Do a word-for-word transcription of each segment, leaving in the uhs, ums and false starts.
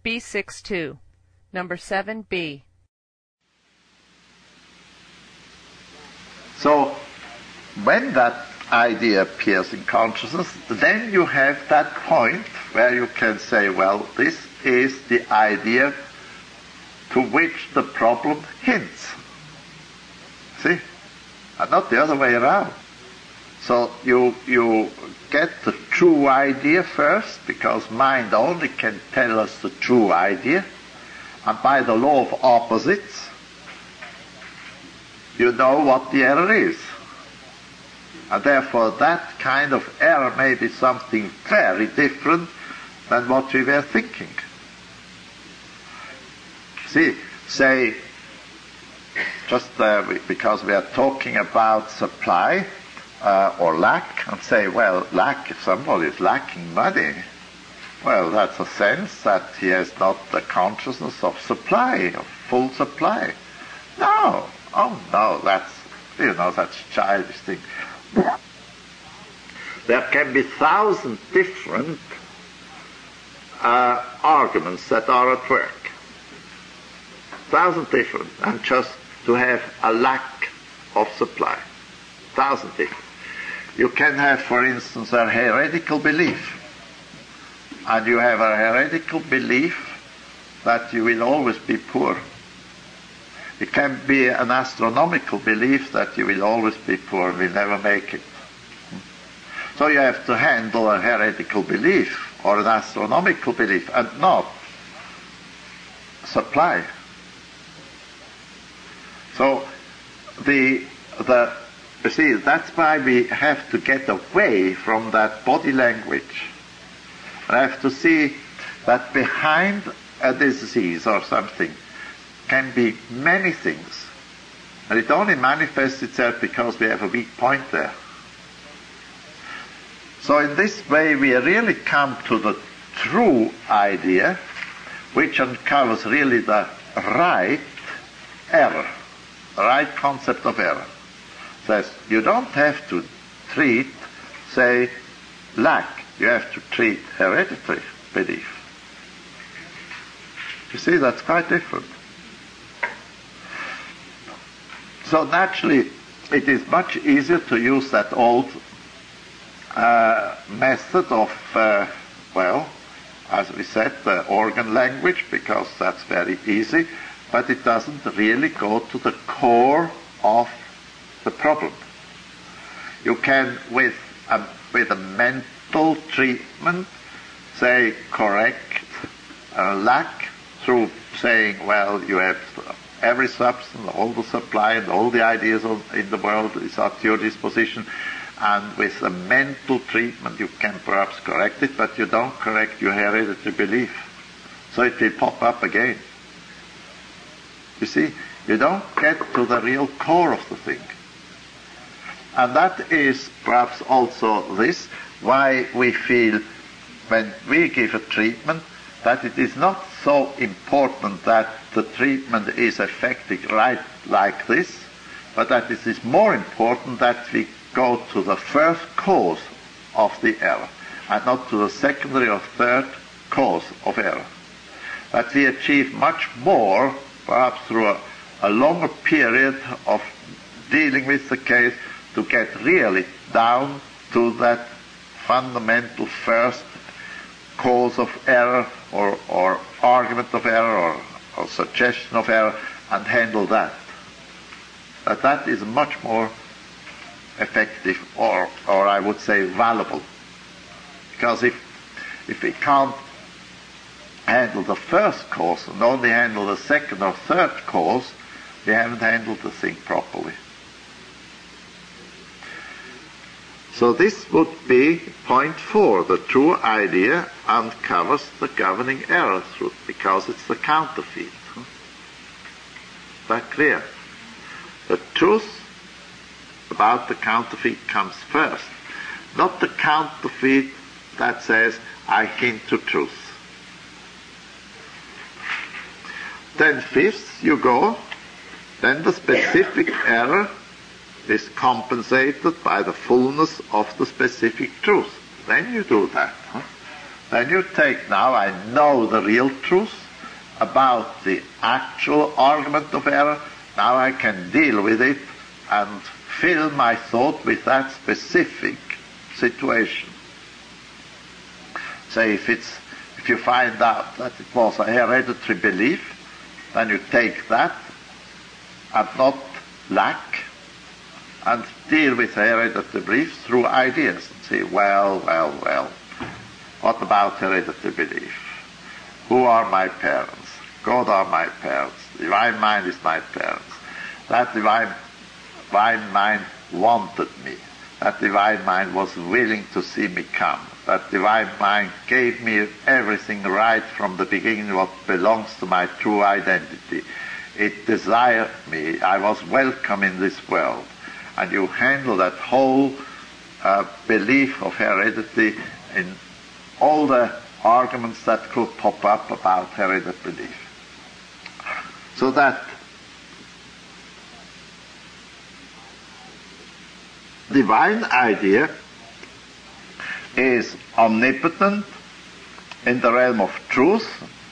B sixty-two, number seven B. So, when that idea appears in consciousness, then you have that point where you can say, well, this is the idea to which the problem hints. See? And not the other way around. So you you get the true idea first, because mind only can tell us the true idea, and by the law of opposites, you know what the error is. And therefore that kind of error may be something very different than what we were thinking. See, say, just uh, because we are talking about supply uh, or lack, and say, well, lack, if somebody is lacking money, well, that's a sense that he has not the consciousness of supply, of full supply. No, oh no, that's, you know, that's a childish thing. There can be thousand different uh, arguments that are at work. Thousand different, and just to have a lack of supply. Thousand different. You can have, for instance, a heretical belief. And you have a heretical belief that you will always be poor. It can be an astronomical belief that you will always be poor, will never make it. So you have to handle a heretical belief or an astronomical belief and not supply. So the the you see, that's why we have to get away from that body language. And I have to see that behind a disease or something can be many things. And it only manifests itself because we have a weak point there. So in this way we really come to the true idea, which uncovers really the right error, the right concept of error. Says you don't have to treat, say, lack. You have to treat hereditary belief. You see, that's quite different. So naturally, it is much easier to use that old uh, method of, uh, well, as we said, the organ language, because that's very easy, but it doesn't really go to the core of the problem. You can, with a, with a mental treatment, say, correct uh, lack through saying, well, you have every substance, all the supply and all the ideas of, in the world is at your disposition, and with a mental treatment you can perhaps correct it, but you don't correct your hereditary belief. So it will pop up again. You see, you don't get to the real core of the thing. And that is perhaps also this, why we feel when we give a treatment that it is not so important that the treatment is effective right like this, but that it is more important that we go to the first cause of the error and not to the secondary or third cause of error. That we achieve much more, perhaps through a, a longer period of dealing with the case, to get really down to that fundamental first cause of error or, or argument of error or, or suggestion of error and handle that. That that is much more effective or, or I would say valuable. Because if, if we can't handle the first cause and only handle the second or third cause, we haven't handled the thing properly. So this would be point four. The true idea uncovers the governing error through, because it's the counterfeit. Is that clear? The truth about the counterfeit comes first. Not the counterfeit that says, I hint to truth. Then fifth, you go, then the specific error is compensated by the fullness of the specific truth. Then you do that. Huh? Then you take now, I know the real truth about the actual argument of error. Now I can deal with it and fill my thought with that specific situation. Say if it's if you find out that it was a hereditary belief, then you take that and not lack and deal with hereditary beliefs through ideas and say, well, well, well, what about hereditary belief? Who are my parents? God are my parents. Divine mind is my parents. That divine, divine mind wanted me. That divine mind was willing to see me come. That divine mind gave me everything right from the beginning, what belongs to my true identity. It desired me. I was welcome in this world. And you handle that whole uh, belief of heredity in all the arguments that could pop up about hereditary belief. So that divine idea is omnipotent in the realm of truth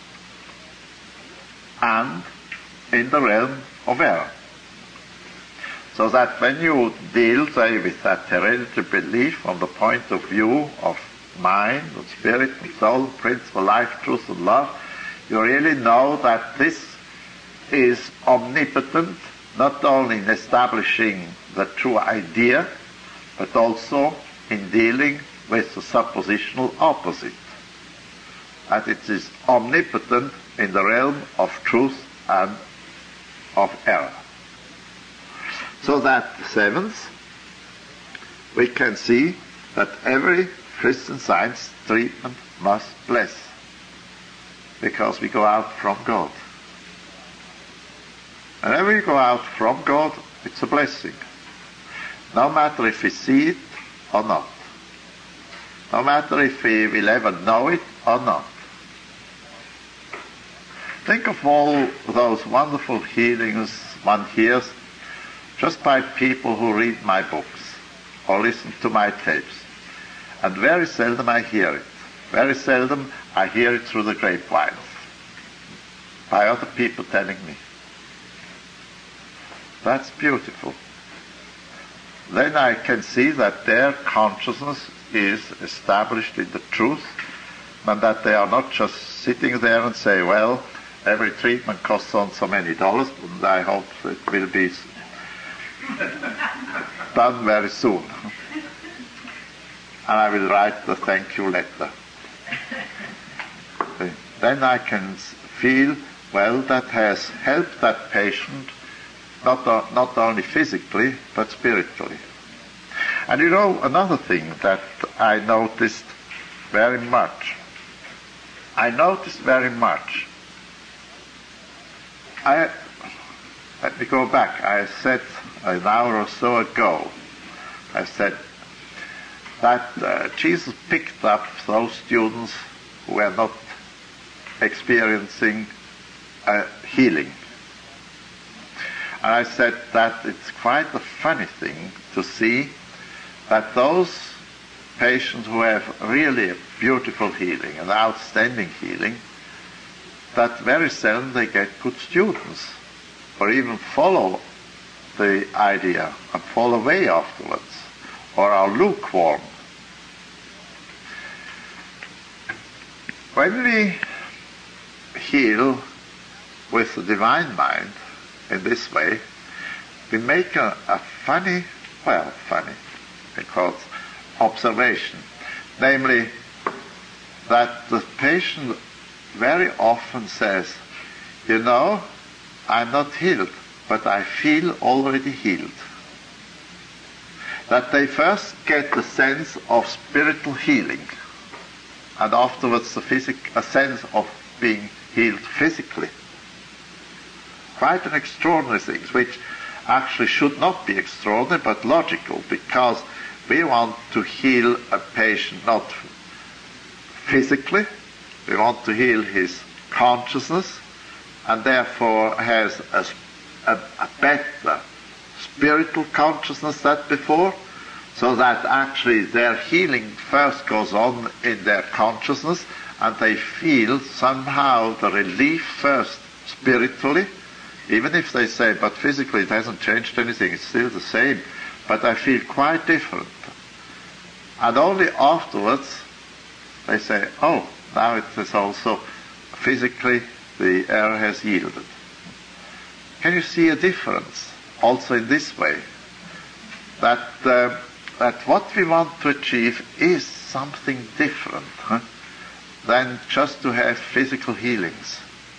and in the realm of error. So that when you deal, say, with that hereditary belief from the point of view of mind, and spirit, and soul, principle, life, truth, and love, you really know that this is omnipotent, not only in establishing the true idea, but also in dealing with the suppositional opposite. That it is omnipotent in the realm of truth and of error. So that seventh, we can see that every Christian Science treatment must bless, because we go out from God. And whenever we go out from God, it's a blessing. No matter if we see it or not. No matter if we will ever know it or not. Think of all those wonderful healings one hears just by people who read my books or listen to my tapes. And very seldom I hear it. Very seldom I hear it through the grapevine by other people telling me. That's beautiful. Then I can see that their consciousness is established in the truth, and that they are not just sitting there and say, well, every treatment costs on so many dollars, and I hope it will be done very soon. And I will write the thank you letter. Then I can feel, well, that has helped that patient not, uh, not only physically, but spiritually. And you know, another thing that I noticed very much, I noticed very much, I, let me go back, I said an hour or so ago, I said that uh, Jesus picked up those students who were not experiencing uh, healing. And I said that it's quite a funny thing to see that those patients who have really a beautiful healing, an outstanding healing, that very seldom they get good students, or even follow the idea and fall away afterwards, or are lukewarm. When we heal with the divine mind in this way, we make a, a funny, well, funny, because observation, namely that the patient very often says, you know, I'm not healed, but I feel already healed. That they first get the sense of spiritual healing, and afterwards the physic- a sense of being healed physically. Quite an extraordinary thing, which actually should not be extraordinary, but logical, because we want to heal a patient not physically, we want to heal his consciousness, and therefore has a, a, a better spiritual consciousness than before, So that actually their healing first goes on in their consciousness, and they feel somehow the relief first spiritually, even if they say, but physically it hasn't changed anything, it's still the same, but I feel quite different. And only afterwards they say, oh, now it is also physically the error has yielded. Can you see a difference also in this way? That, uh, that what we want to achieve is something different huh, than just to have physical healings.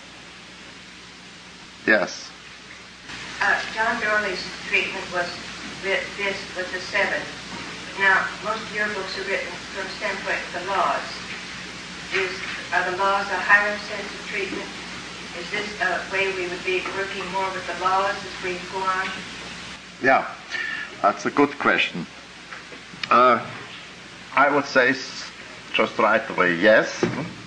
Yes? Uh, John Dorley's treatment was this with the seven. Now, most of your books are written from the standpoint of the laws. Is, are the laws a higher sense of treatment? Is this a way we would be working more with the laws as we go on? Yeah, that's a good question. Uh, I would say just right away, yes.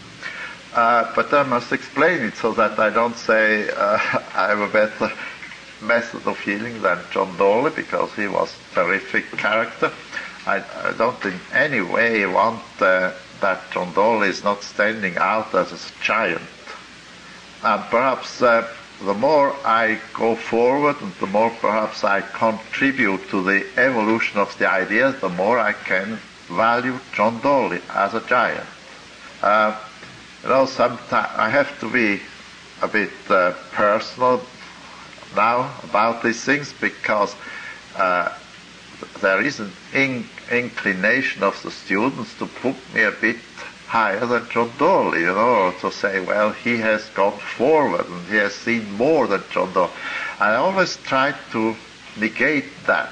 Uh, but I must explain it so that I don't say uh, I have a better method of healing than John Dorley, because he was a terrific character. I, I don't in any way want uh, that John Dorley is not standing out as a giant. And perhaps uh, the more I go forward and the more perhaps I contribute to the evolution of the ideas, the more I can value John Dorley as a giant. Uh, you know, sometimes I have to be a bit uh, personal now about these things, because uh, there is an in- inclination of the students to put me a bit higher than John Dorley, you know, or to say, well, he has gone forward and he has seen more than John Dorley. I always try to negate that,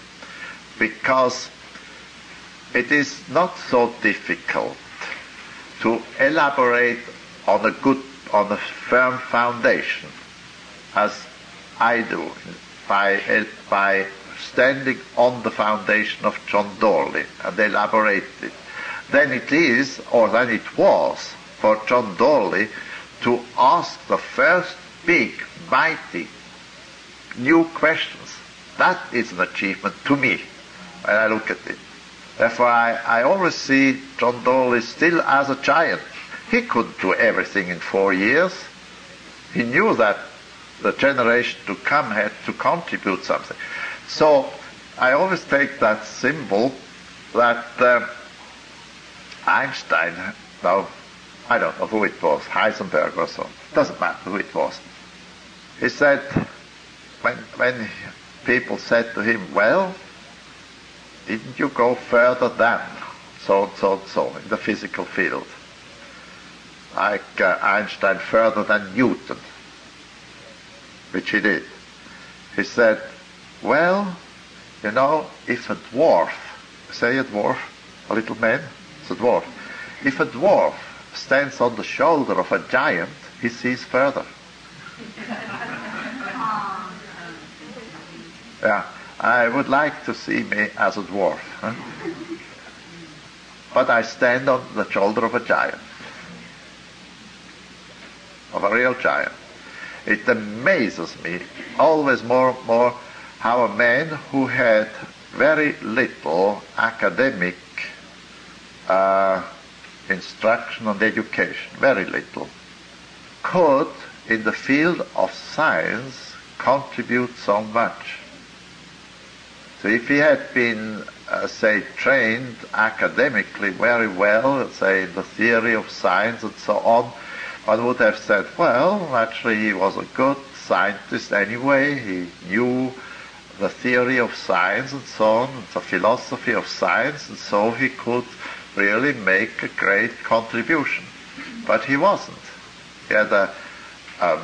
because it is not so difficult to elaborate on a good, on a firm foundation, as I do, by, by standing on the foundation of John Dorley and elaborate it. Then it is, or then it was, for John Dorley to ask the first big, mighty, new questions. That is an achievement to me, when I look at it. Therefore, I, I always see John Dorley still as a giant. He couldn't do everything in four years. He knew that the generation to come had to contribute something. So, I always take that symbol that uh, Einstein, now, I don't know who it was, Heisenberg or so, doesn't matter who it was. He said, when, when people said to him, well, didn't you go further than so and so and so in the physical field? Like uh, Einstein further than Newton, which he did. He said, well, you know, if a dwarf, say a dwarf, a little man, it's a dwarf. If a dwarf stands on the shoulder of a giant, he sees further. Yeah, I would like to see me as a dwarf. Huh? But I stand on the shoulder of a giant. Of a real giant. It amazes me always more and more how a man who had very little academic uh, instruction and education, very little, could, in the field of science, contribute so much. So if he had been, uh, say, trained academically very well, say, in the theory of science and so on, one would have said, well, actually he was a good scientist anyway, he knew the theory of science and so on, the philosophy of science, and so he could really make a great contribution. But he wasn't. He had a, a,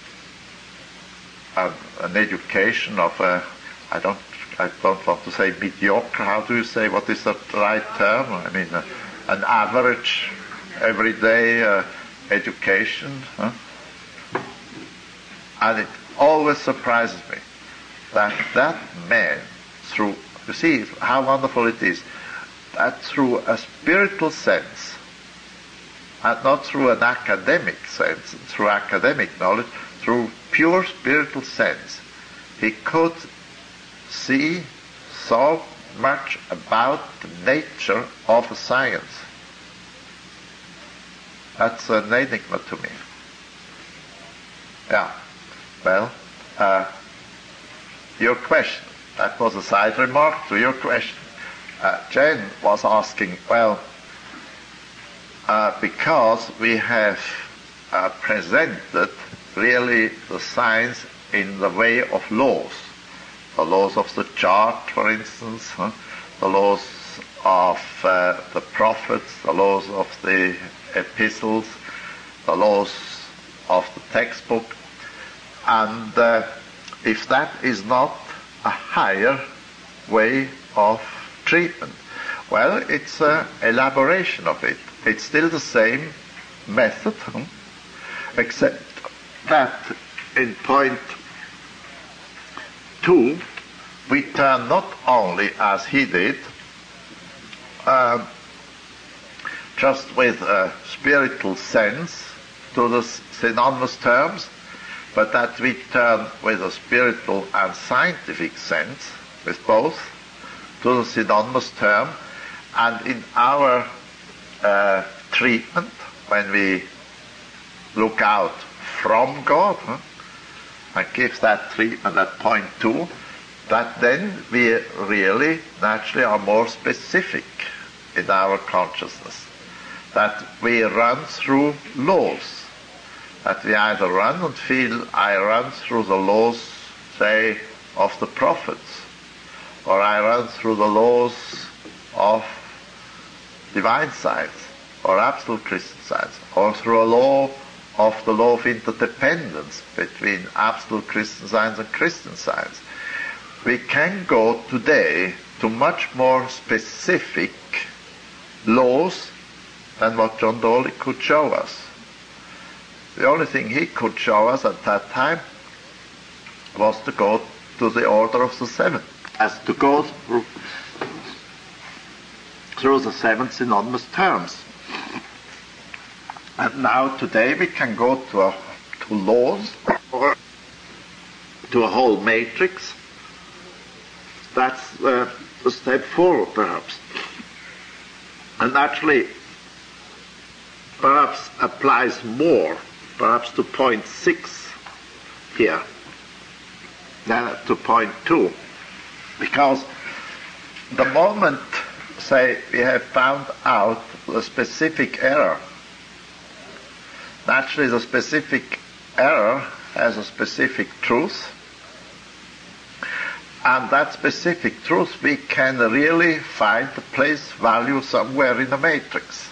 a, an education of a, I don't, I don't want to say mediocre, how do you say, what is the right term? I mean, a, an average, everyday uh, education. Huh? And it always surprises me that that man, through, you see how wonderful it is, that through a spiritual sense, and not through an academic sense, through academic knowledge, through pure spiritual sense, he could see so much about the nature of a science. That's an enigma to me. Yeah. Well, uh, your question. That was a side remark to your question. Uh, Jane was asking, well, uh, because we have uh, presented really the science in the way of laws. The laws of the chart, for instance, huh? the laws of uh, the prophets, the laws of the epistles, the laws of the textbook. And uh, if that is not a higher way of treatment, well, it's an elaboration of it. It's still the same method, huh? except that in point two, we turn not only, as he did, uh, just with a spiritual sense to the synonymous terms, but that we turn with a spiritual and scientific sense, with both, to the synonymous term, and in our uh, treatment, when we look out from God, huh, and give that treatment at point two, that then we really, naturally, are more specific in our consciousness. That we run through laws. That we either run and feel, I run through the laws, say, of the prophets, or I run through the laws of divine science, or absolute Christian science, or through a law of the law of interdependence between absolute Christian science and Christian science. We can go today to much more specific laws than what John Dolly could show us. The only thing he could show us at that time was to go to the order of the seven, as to go through, through the seven synonymous terms. And now today we can go to, a, to laws, or to a whole matrix. That's uh, a step forward, perhaps. And actually, perhaps applies more, perhaps to point six here, than to point two. Because the moment, say, we have found out the specific error, naturally the specific error has a specific truth, and that specific truth we can really find the place value somewhere in the matrix.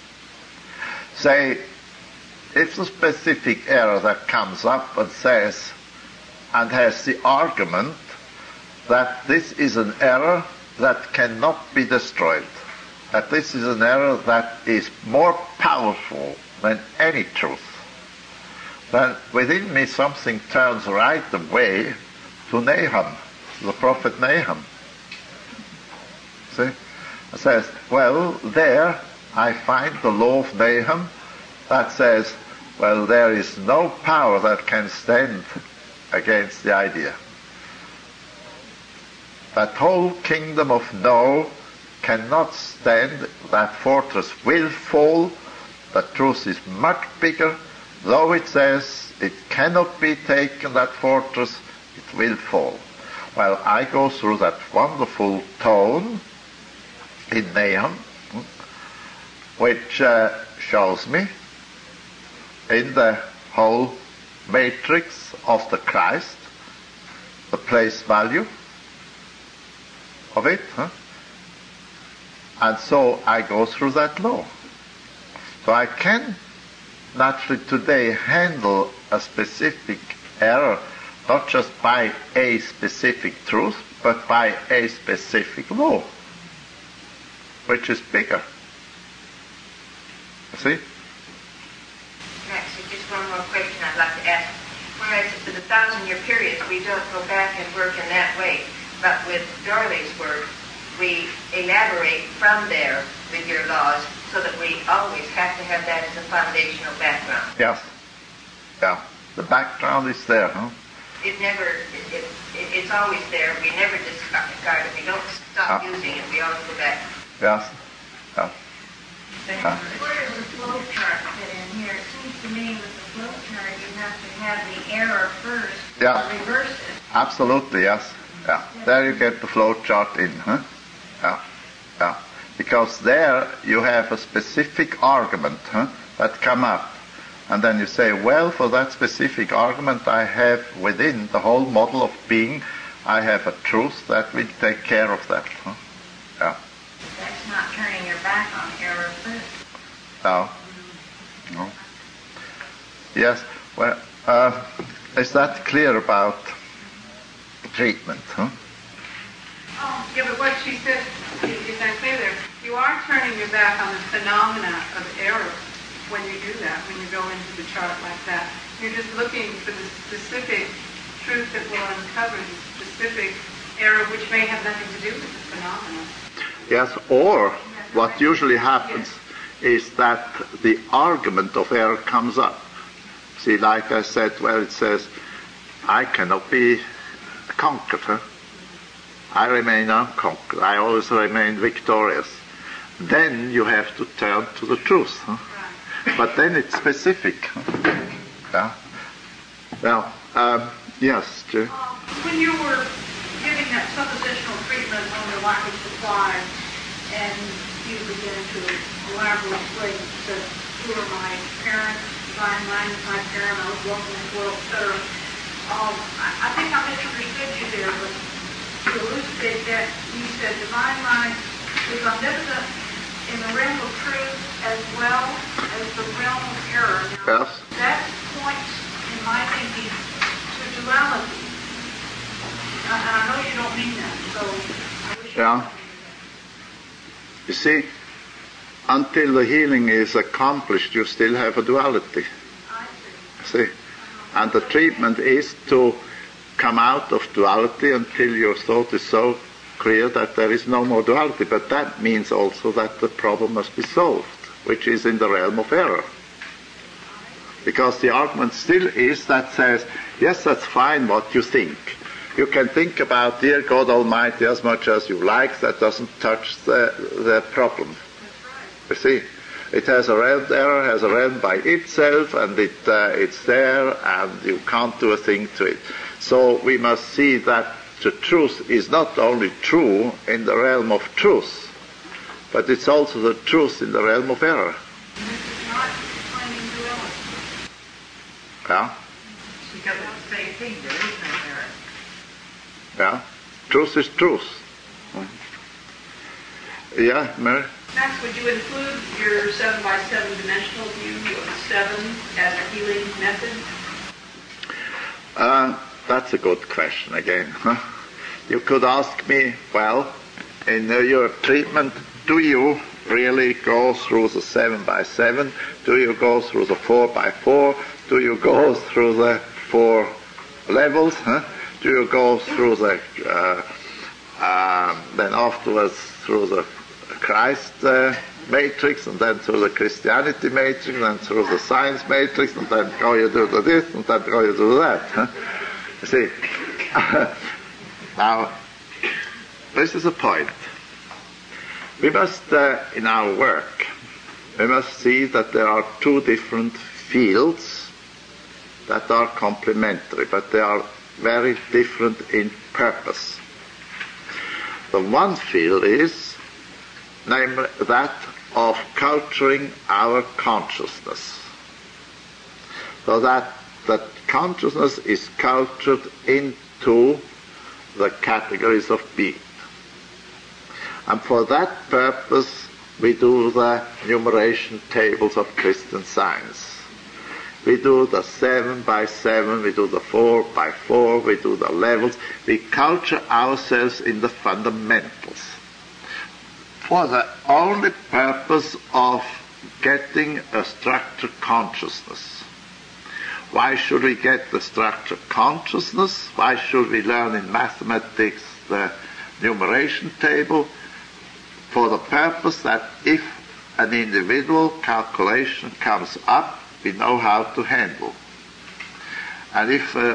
Say, if the specific error that comes up and says, and has the argument that this is an error that cannot be destroyed, that this is an error that is more powerful than any truth, then within me something turns right away to Nahum, the prophet Nahum. See? It says, well, there I find the law of Nahum that says, well, there is no power that can stand against the idea. That whole kingdom of no cannot stand, that fortress will fall, the truth is much bigger, though it says it cannot be taken, that fortress, it will fall. Well, I go through that wonderful tone in Nahum, which uh, shows me in the whole matrix of the Christ the place value of it, huh? And so I go through that law. So I can naturally today handle a specific error, not just by a specific truth, but by a specific law, which is bigger. You see? Actually, just one more question I'd like to ask. Whereas for the thousand-year periods, we don't go back and work in that way, but with Dorley's work, we elaborate from there with your laws, so that we always have to have that as a foundational background. Yes. Yeah. The background is there, huh? it never, it, it, it, it's always there. We never discard it. We don't stop Ah. using it. We always go back. Yes. Yeah. Ah. Where does the flow chart fit in here? It seems to me with the flow chart you have to have the error first Yeah. or reverse it. Absolutely, yes. Yeah. There you get the flow chart in, huh? Yeah. Yeah. Because there you have a specific argument, huh, that come up. And then you say, well, for that specific argument I have within the whole model of being, I have a truth that will take care of that. Huh? Yeah. That's not turning your back on error first. No. No. Yes. Well, uh, is that clear about treatment? Huh? Oh, yeah, but what she said is unclear there. You are turning your back on the phenomena of error when you do that, when you go into the chart like that. You're just looking for the specific truth that will uncover the specific error, which may have nothing to do with the phenomena. Yes, or what usually happens is that the argument of error comes up. See, like I said, where it says, I cannot be conquered. Huh? I remain unconquered. I always remain victorious. Then you have to turn to the truth. Huh? Right. But then it's specific. Huh? Yeah. Well, um, yes, Jay. Uh, when you were giving that suppositional treatment on the lack of supply, and you began to elaborate, explain that who are my parents, divine mind is my parent, I was welcome in the world, et cetera. Um, I, I think I misunderstood you there, but to elucidate that, you said divine mind is omnipotent in the realm of truth as well as the realm of error. Now, Yes. that points, in my thinking, to duality. And I know you don't mean that, so I wish you Yeah. You see, until the healing is accomplished, you still have a duality. I see. See? And the treatment is to come out of duality until your thought is so clear that there is no more duality. But that means also that the problem must be solved, which is in the realm of error. Because the argument still is that says, yes, that's fine what you think. You can think about dear God Almighty as much as you like. That doesn't touch the, the problem. You see, it has a realm, error has a realm by itself, and it uh, it's there, and you can't do a thing to it. So we must see that the truth is not only true in the realm of truth, but it's also the truth in the realm of error. This is not claiming duality. Yeah, Because it's the same thing, there is no error. yeah. Truth is truth. Yeah, Mary? Max, would you include your seven by seven dimensional view of seven as a healing method? Uh, that's a good question again. Huh? You could ask me, well, in uh, your treatment, do you really go through the seven by seven? Do you go through the four by four? Do you go through the four levels? Huh? Do you go through the, uh, uh, then afterwards through the Christ uh, matrix, and then through the Christianity matrix, and then through the science matrix, and then go you do this, and then go you do that? Huh? You see, now, this is a point. We must, uh, in our work, we must see that there are two different fields that are complementary, but they are very different in purpose. The one field is, namely, that of culturing our consciousness, so that that consciousness is cultured into the categories of being. And for that purpose, we do the numeration tables of Christian Science. We do the seven by seven, we do the four by four, we do the levels. We culture ourselves in the fundamentals for the only purpose of getting a structured consciousness. Why should we get the structured consciousness? Why should we learn in mathematics the numeration table? For the purpose that if an individual calculation comes up, we know how to handle. And if uh,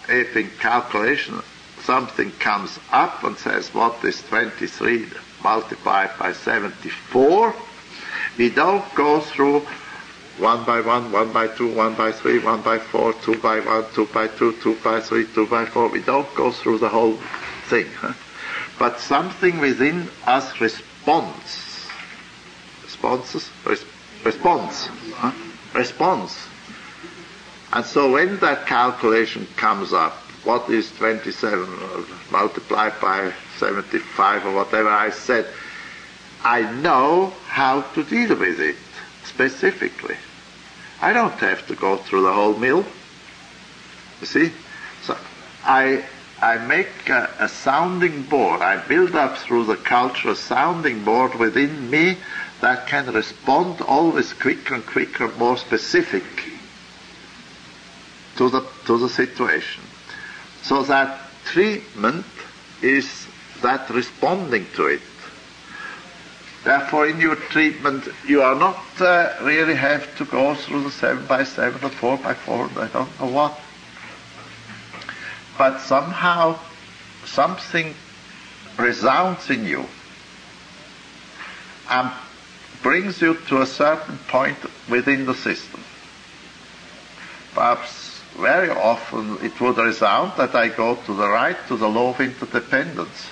if in calculation something comes up and says, what is twenty-three multiplied by seventy-four? We don't go through one by one, one by two, one by three, one by four, two by one, two by two, two by three, two by four. We don't go through the whole thing. Huh? But something within us responds. Responses? Res- response. Huh? Response. And so when that calculation comes up, what is twenty-seven multiplied by seventy-five or whatever I said, I know how to deal with it specifically. I don't have to go through the whole mill. You see? So I I make a, a sounding board. I build up through the culture a sounding board within me that can respond always quicker and quicker, more specific to the to the situation. So that treatment is that responding to it. Therefore, in your treatment, you are not uh, really have to go through the seven by seven or four by four, I don't know what. But somehow, something resounds in you and brings you to a certain point within the system. Perhaps very often it would resound that I go to the right, to the law of interdependence,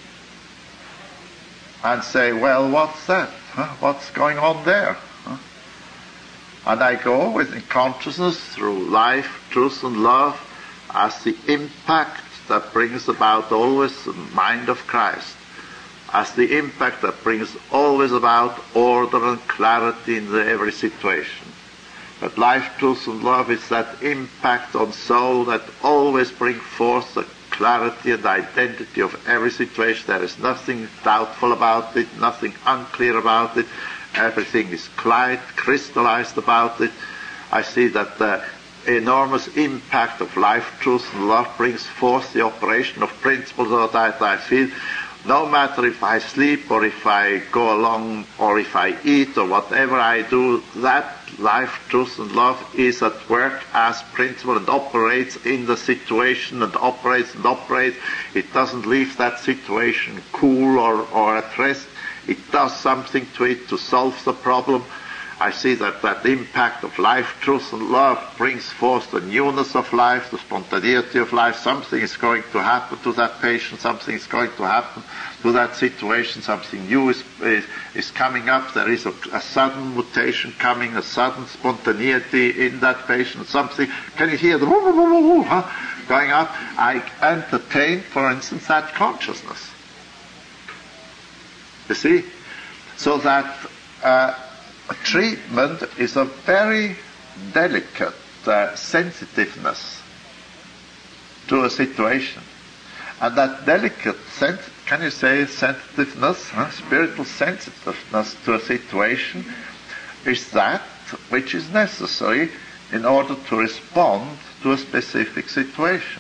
and say, well, what's that? Huh? What's going on there? Huh? And I go within consciousness through life, truth and love as the impact that brings about always the mind of Christ, as the impact that brings always about order and clarity in the every situation. But life, truth and love is that impact on soul that always brings forth the clarity and identity of every situation. There is nothing doubtful about it, nothing unclear about it. Everything is clear, crystallized about it. I see that the enormous impact of life, truth and love brings forth the operation of principles so that I feel no matter if I sleep or if I go along or if I eat or whatever I do, that life, truth and love is at work as principle and operates in the situation and operates and operates. It doesn't leave that situation cool or, or at rest. It does something to it to solve the problem. I see that that impact of life, truth and love brings forth the newness of life, the spontaneity of life. Something is going to happen to that patient, something is going to happen to that situation, something new is, is, is coming up. There is a, a sudden mutation coming, a sudden spontaneity in that patient, something. Can you hear the woo, woo, woo, woo, woo, huh, going up? I entertain, for instance, that consciousness. You see? So that uh, treatment is a very delicate uh, sensitiveness to a situation. And that delicate, sen- can you say sensitiveness, huh? spiritual sensitiveness to a situation is that which is necessary in order to respond to a specific situation.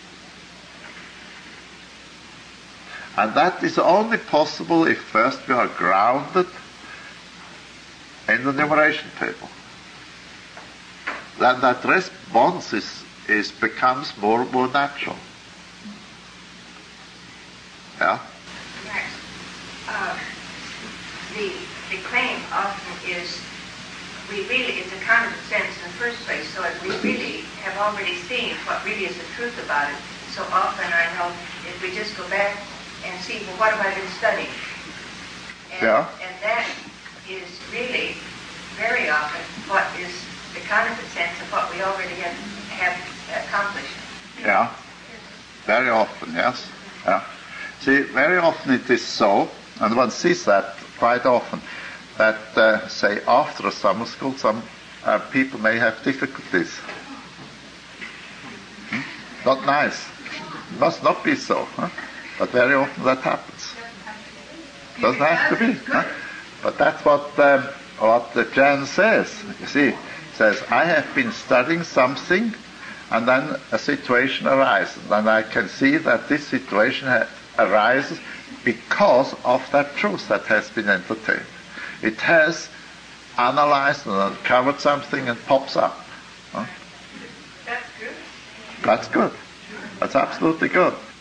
And that is only possible if first we are grounded in the numeration table. Then that response is, is becomes more and more natural. Yeah? Yes. Uh, the, the claim often is, we really, it's a kind of sense in the first place, so if we really have already seen what really is the truth about it, so often I know if we just go back and see, well, what have I been studying? And, yeah. and that is really very often what is the counterfeit sense of what we already have, have accomplished. Yeah, very often, yes. Yeah. See, very often it is so, and one sees that quite often, that, uh, say, after a summer school, some uh, people may have difficulties. Hmm? Not nice. It must not be so, huh? But very often that happens. Doesn't have to be. Huh? But that's what um, what the Jan says. You see, says, I have been studying something, and then a situation arises, and I can see that this situation ha- arises because of that truth that has been entertained. It has analyzed and uncovered something and pops up. Huh? That's good. That's good. That's absolutely good.